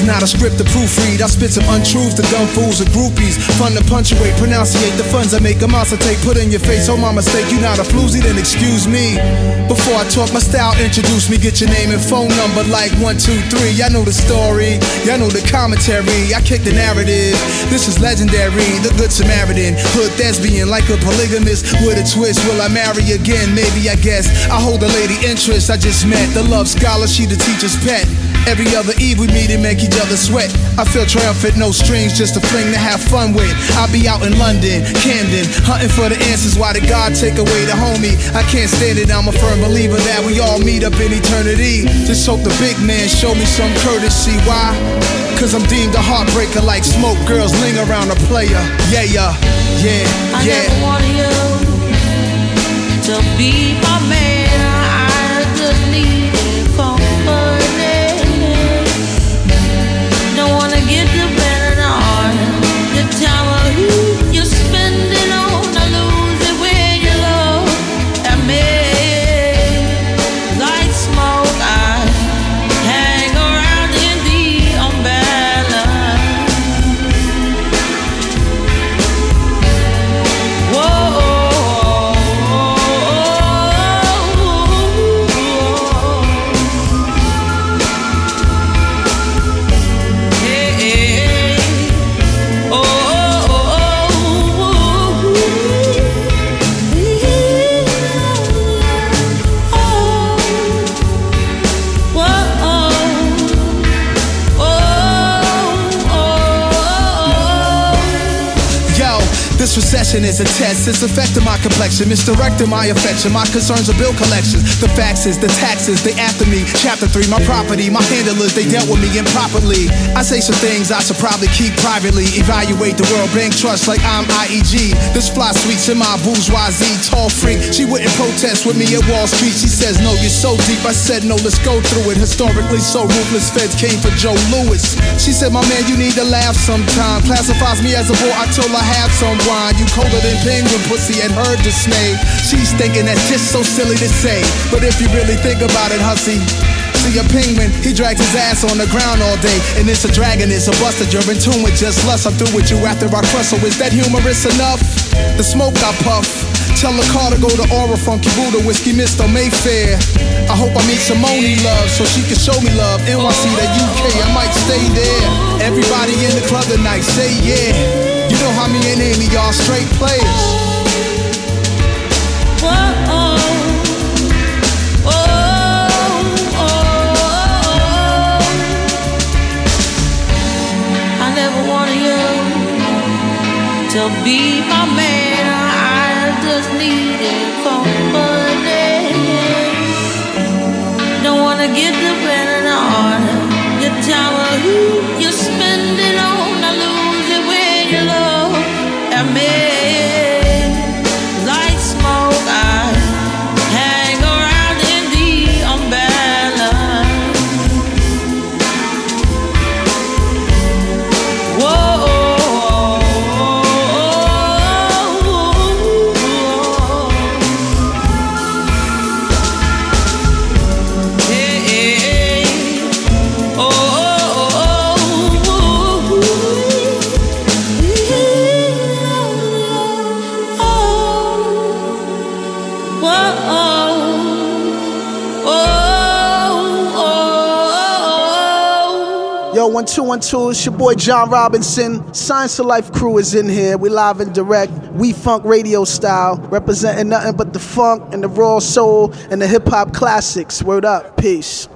not a script to proofread. I spit some untruths to dumb fools and groupies. Fun to punctuate, pronunciate the funds I make a monster take. Put in your face, oh my mistake, you not a floozy, then excuse me. Before I talk my style, introduce me, get your name and phone number like 1, 2, 3. Y'all know the story, y'all know the commentary. I kick the narrative, this is legendary. The good Samaritan, hood thespian, like a polygamist with a twist. Will I marry again? Maybe, I guess. I hold a lady interest I just met. The love scholar, she the teacher's pet. Every other eve we meet and make each other sweat. I feel triumphant, no strings, just a fling to have fun with. I'll be out in London, Camden, hunting for the answers. Why did God take away the homie? I can't stand it, I'm a firm believer that we all meet up in eternity. Just hope the big man show me some courtesy. Why? Cause I'm deemed a heartbreaker like smoke. Girls linger around a player. Yeah, yeah, yeah, yeah. I never wanted you to be my man. I just needed company. Don't wanna get dependent on the time of who you spend it on. I lose it when you look at me. Like smoke, I hang around in the umbrella. Whoa. This recession is a test, it's affecting my complexion, misdirecting my affection. My concerns are bill collections, the faxes, the taxes, they after me. Chapter 3, my property, my handlers, they dealt with me improperly. I say some things I should probably keep privately. Evaluate the World Bank Trust like I'm IEG. This fly sweets in my bourgeoisie, tall freak. She wouldn't protest with me at Wall Street. She says, no, you're so deep. I said, no, let's go through it. Historically so ruthless, feds came for Joe Louis. She said, my man, you need to laugh sometime. Classifies me as a boy, I told her have some wine. You colder than penguin pussy and her dismay. She's thinking that's just so silly to say, but if you really think about it, hussy, see a penguin, he drags his ass on the ground all day. And it's a dragon, it's a buster, you're in tune with just lust. I'm through with you after I crush, so is that humorous enough? The smoke I puff, tell the car to go to Aura, Funky Buddha, Whiskey Mist or Mayfair. I hope I meet Simone love, so she can show me love. NYC to UK, I might stay there. Everybody in the club tonight, say yeah. You know how me and Amy are straight players. Whoa. I never wanted you to be my man. I just needed company. Don't wanna get dependent on your time or who you spend it on. I lose it when you look at me. Like smoke, I hang around in the umbrella. Whoa. Yo, 1212, it's your boy John Robinson. Science of Life crew is in here. We live and direct, We Funk radio style, representing nothing but the funk and the raw soul and the hip hop classics. Word up, peace.